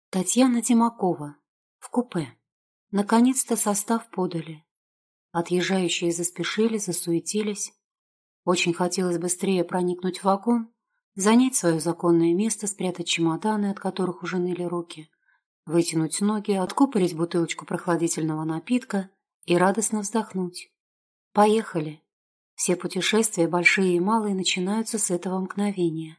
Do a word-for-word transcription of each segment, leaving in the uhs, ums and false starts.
Татьяна Тимакова. В купе. Наконец-то состав подали. Отъезжающие заспешили, засуетились. Очень хотелось быстрее проникнуть в вагон, занять свое законное место, спрятать чемоданы, от которых уже ныли руки, вытянуть ноги, откупорить бутылочку прохладительного напитка и радостно вздохнуть. Поехали. Все путешествия, большие и малые, начинаются с этого мгновения.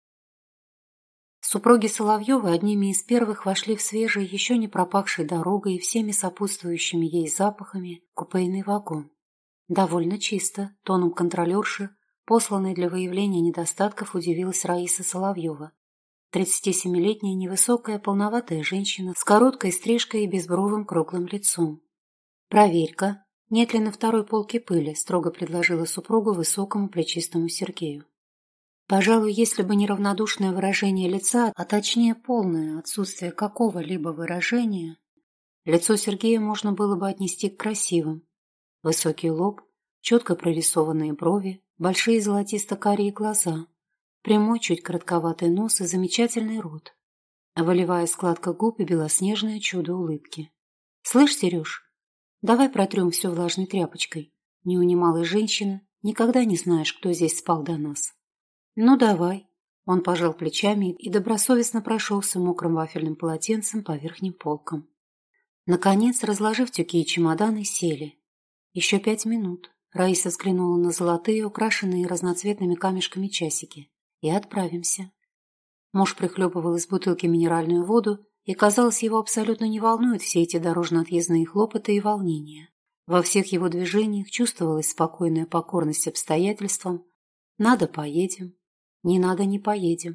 Супруги Соловьевы одними из первых вошли в свежий, еще не пропахший дорогой и всеми сопутствующими ей запахами купейный вагон. Довольно чисто, тоном контролерши, посланной для выявления недостатков, удивилась Раиса Соловьева. Тридцатисемилетняя невысокая полноватая женщина с короткой стрижкой и безбровым круглым лицом. «Проверь-ка, нет ли на второй полке пыли», строго предложила супругу высокому плечистому Сергею. Пожалуй, если бы не равнодушное выражение лица, а точнее полное отсутствие какого-либо выражения, лицо Сергея можно было бы отнести к красивым. Высокий лоб, четко прорисованные брови, большие золотисто-карие глаза, прямой, чуть коротковатый нос и замечательный рот, волевая складка губ и белоснежное чудо улыбки. «Слышь, Сереж, давай протрем все влажной тряпочкой. Не унималась женщина, никогда не знаешь, кто здесь спал до нас». «Ну, давай». Он пожал плечами и добросовестно прошелся мокрым вафельным полотенцем по верхним полкам. Наконец, разложив тюки и чемоданы, сели. Еще пять минут. Раиса взглянула на золотые, украшенные разноцветными камешками часики. И отправимся. Муж прихлебывал из бутылки минеральную воду, и, казалось, его абсолютно не волнуют все эти дорожно-отъездные хлопоты и волнения. Во всех его движениях чувствовалась спокойная покорность обстоятельствам. «Надо — поедем. Не надо — не поедем».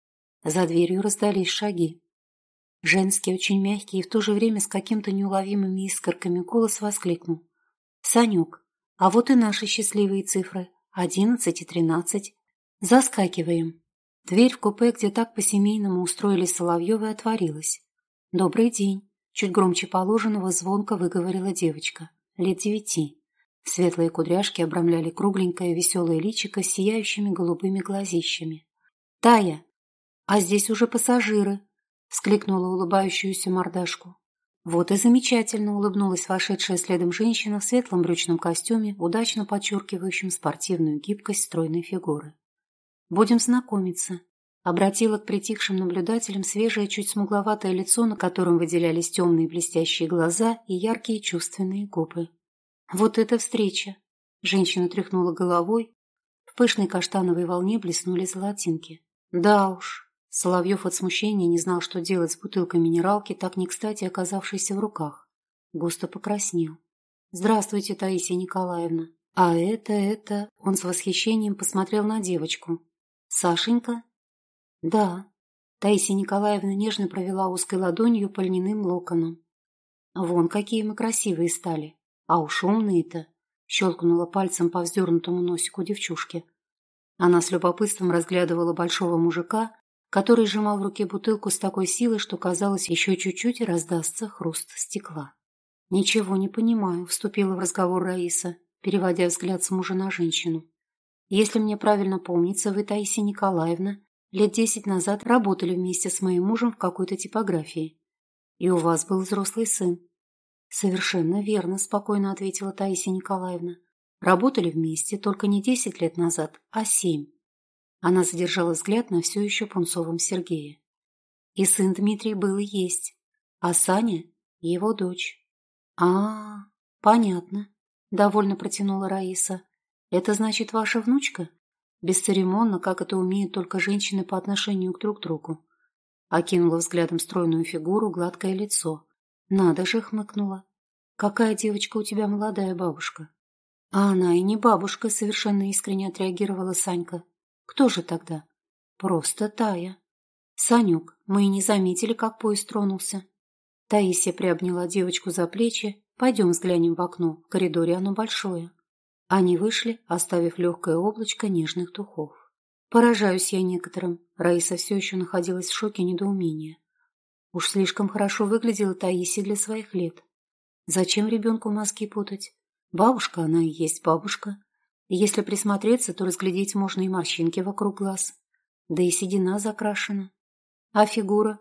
За дверью раздались шаги. Женский, очень мягкий и в то же время с каким-то неуловимыми искорками голос воскликнул. «Санек, а вот и наши счастливые цифры. Одиннадцать и тринадцать. Заскакиваем». Дверь в купе, где так по-семейному устроились Соловьевы, отворилась. «Добрый день», — чуть громче положенного звонко выговорила девочка, лет девяти. Светлые кудряшки обрамляли кругленькое веселое личико с сияющими голубыми глазищами. «Тая, а здесь уже пассажиры!» — вскликнула улыбающуюся мордашку. «Вот и замечательно!» — улыбнулась вошедшая следом женщина в светлом брючном костюме, удачно подчеркивающем спортивную гибкость стройной фигуры. «Будем знакомиться», — обратила к притихшим наблюдателям свежее, чуть смугловатое лицо, на котором выделялись темные блестящие глаза и яркие чувственные губы. «Вот эта встреча!» Женщина тряхнула головой. В пышной каштановой волне блеснули золотинки. «Да уж!» Соловьев от смущения не знал, что делать с бутылкой минералки, так не кстати оказавшейся в руках. Густо покраснел. «Здравствуйте, Таисия Николаевна!» «А это, это...» Он с восхищением посмотрел на девочку. «Сашенька?» «Да». Таисия Николаевна нежно провела узкой ладонью по льняным локонам. «Вон какие мы красивые стали! А уж умные-то!» — щелкнула пальцем по вздернутому носику девчушки. Она с любопытством разглядывала большого мужика, который сжимал в руке бутылку с такой силой, что, казалось, еще чуть-чуть и раздастся хруст стекла. «Ничего не понимаю», — вступила в разговор Раиса, переводя взгляд с мужа на женщину. «Если мне правильно помнится, вы, Таисия Николаевна, лет десять назад работали вместе с моим мужем в какой-то типографии. И у вас был взрослый сын». «Совершенно верно», — спокойно ответила Таисия Николаевна. «Работали вместе только не десять лет назад, а семь». Она задержала взгляд на все еще пунцовом Сергее. «И сын Дмитрий был и есть, а Саня — его дочь». «А, понятно», — довольно протянула Раиса. «Это значит ваша внучка?» Бесцеремонно, как это умеют только женщины по отношению к друг другу. Окинула взглядом стройную фигуру, гладкое лицо. «Надо же», — хмыкнула. «Какая девочка у тебя молодая, бабушка». «А она и не бабушка», — совершенно искренне отреагировала Санька. «Кто же тогда?» «Просто Тая». «Санек, мы и не заметили, как поезд тронулся». Таисия приобняла девочку за плечи. «Пойдем взглянем в окно, в коридоре оно большое». Они вышли, оставив легкое облачко нежных духов. «Поражаюсь я некоторым». Раиса все еще находилась в шоке недоумения. Уж слишком хорошо выглядела Таисия для своих лет. Зачем ребенку мозги путать? Бабушка она и есть бабушка. И если присмотреться, то разглядеть можно и морщинки вокруг глаз. Да и седина закрашена. А фигура?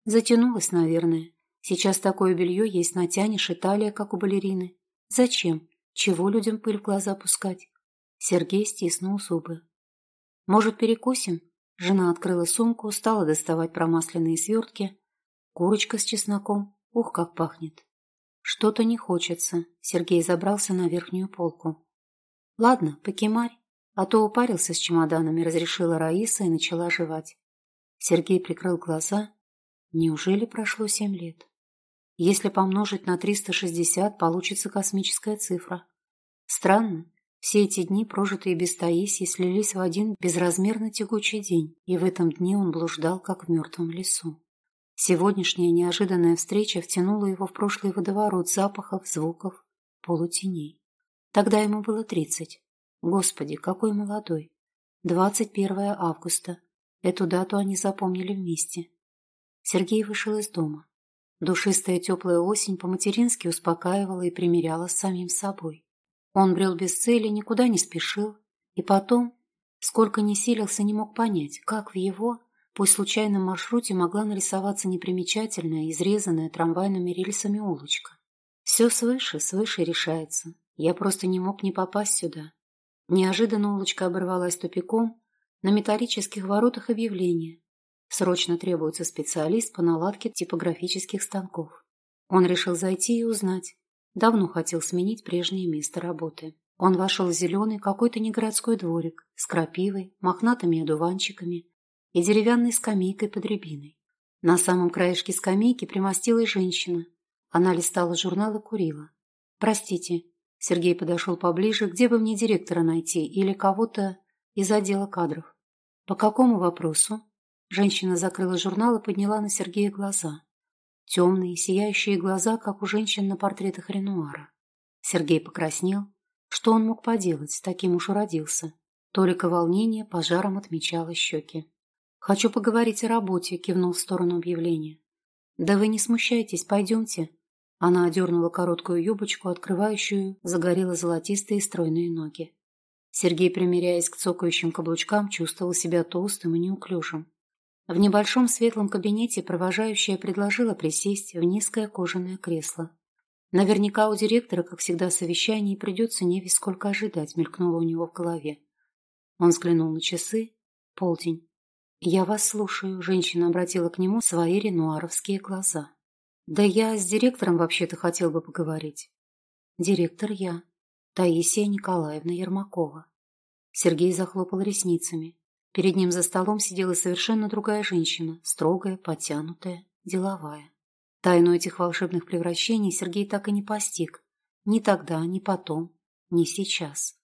Затянулась, наверное. Сейчас такое белье есть, натянешь, и талия, как у балерины. Зачем? Чего людям пыль в глаза пускать? Сергей стиснул зубы. Может, перекусим? Жена открыла сумку, стала доставать промасленные свертки. Курочка с чесноком. Ух, как пахнет. Что-то не хочется. Сергей забрался на верхнюю полку. Ладно, покемарь. А то упарился с чемоданами, разрешила Раиса и начала жевать. Сергей прикрыл глаза. Неужели прошло семь лет? Если помножить на триста шестьдесят, получится космическая цифра. Странно. Все эти дни, прожитые без Таисии, слились в один безразмерно тягучий день, и в этом дне он блуждал, как в мертвом лесу. Сегодняшняя неожиданная встреча втянула его в прошлый водоворот запахов, звуков, полутеней. Тогда ему было тридцать. Господи, какой молодой. двадцать первое августа. Эту дату они запомнили вместе. Сергей вышел из дома. Душистая теплая осень по-матерински успокаивала и примиряла с самим собой. Он брел без цели, никуда не спешил, и потом, сколько ни силился, не мог понять, как в его, пусть случайном маршруте могла нарисоваться непримечательная, изрезанная трамвайными рельсами улочка. Все свыше, свыше решается. Я просто не мог не попасть сюда. Неожиданно улочка оборвалась тупиком, на металлических воротах объявление. Срочно требуется специалист по наладке типографических станков. Он решил зайти и узнать. Давно хотел сменить прежнее место работы. Он вошел в зеленый какой-то негородской дворик с крапивой, мохнатыми одуванчиками и деревянной скамейкой под рябиной. На самом краешке скамейки примостилась женщина. Она листала журнал и курила. «Простите», — Сергей подошел поближе, где бы мне директора найти или кого-то из отдела кадров. «По какому вопросу?» Женщина закрыла журнал и подняла на Сергея глаза. Темные, сияющие глаза, как у женщин на портретах Ренуара. Сергей покраснел. Что он мог поделать, таким уж уродился. Толика волнения пожаром отмечало щеки. «Хочу поговорить о работе», — кивнул в сторону объявления. «Да вы не смущайтесь, пойдемте». Она одернула короткую юбочку, открывающую загорело-золотистые стройные ноги. Сергей, примиряясь к цокающим каблучкам, чувствовал себя толстым и неуклюжим. В небольшом светлом кабинете провожающая предложила присесть в низкое кожаное кресло. Наверняка у директора, как всегда, совещание, и придется невесть сколько ожидать, мелькнуло у него в голове. Он взглянул на часы. Полдень. «Я вас слушаю», — женщина обратила к нему свои ренуаровские глаза. «Да я с директором вообще-то хотел бы поговорить». «Директор я. Таисия Николаевна Ермакова». Сергей захлопал ресницами. Перед ним за столом сидела совершенно другая женщина, строгая, подтянутая, деловая. Тайну этих волшебных превращений Сергей так и не постиг. Ни тогда, ни потом, ни сейчас.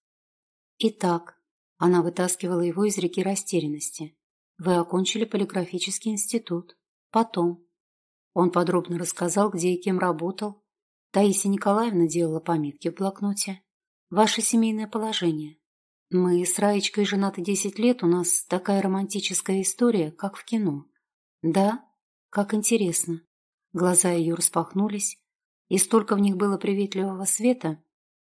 «Итак», — она вытаскивала его из реки растерянности, «вы окончили полиграфический институт. Потом». Он подробно рассказал, где и кем работал. Таисия Николаевна делала пометки в блокноте. «Ваше семейное положение». «Мы с Раечкой женаты десять лет, у нас такая романтическая история, как в кино». «Да? Как интересно». Глаза ее распахнулись, и столько в них было приветливого света,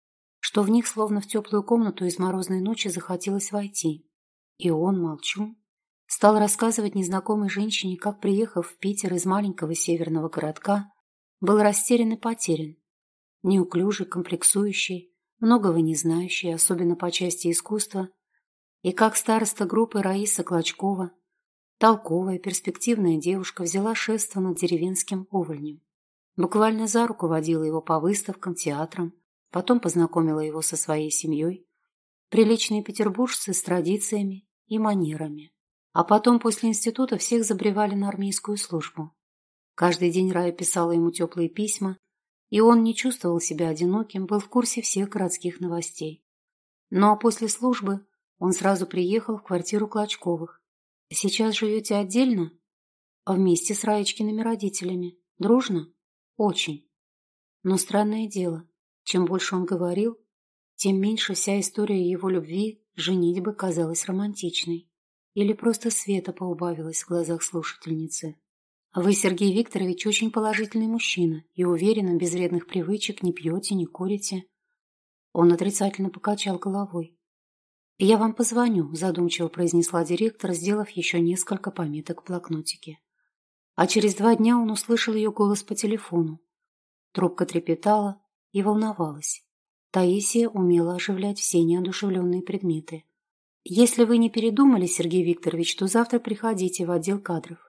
что в них, словно в теплую комнату из морозной ночи, захотелось войти. И он, молчун, стал рассказывать незнакомой женщине, как, приехав в Питер из маленького северного городка, был растерян и потерян, неуклюжий, комплексующий, многого не знающий, особенно по части искусства, и как староста группы Раиса Клочкова, толковая, перспективная девушка, взяла шефство над деревенским увольнем. Буквально за руку водила его по выставкам, театрам, потом познакомила его со своей семьей, приличные петербуржцы с традициями и манерами. А потом после института всех забревали на армейскую службу. Каждый день Рая писала ему теплые письма, и он не чувствовал себя одиноким, был в курсе всех городских новостей. Ну а после службы он сразу приехал в квартиру Клочковых. «Сейчас живете отдельно?» «Вместе с Раечкиными родителями. Дружно?» «Очень». Но странное дело, чем больше он говорил, тем меньше вся история его любви, женитьбы казалась романтичной. Или просто света поубавилось в глазах слушательницы. «Вы, Сергей Викторович, очень положительный мужчина и уверенно, без вредных привычек, не пьете, не курите». Он отрицательно покачал головой. «Я вам позвоню», – задумчиво произнесла директор, сделав еще несколько пометок в блокнотике. А через два дня он услышал ее голос по телефону. Трубка трепетала и волновалась. Таисия умела оживлять все неодушевленные предметы. «Если вы не передумали, Сергей Викторович, то завтра приходите в отдел кадров.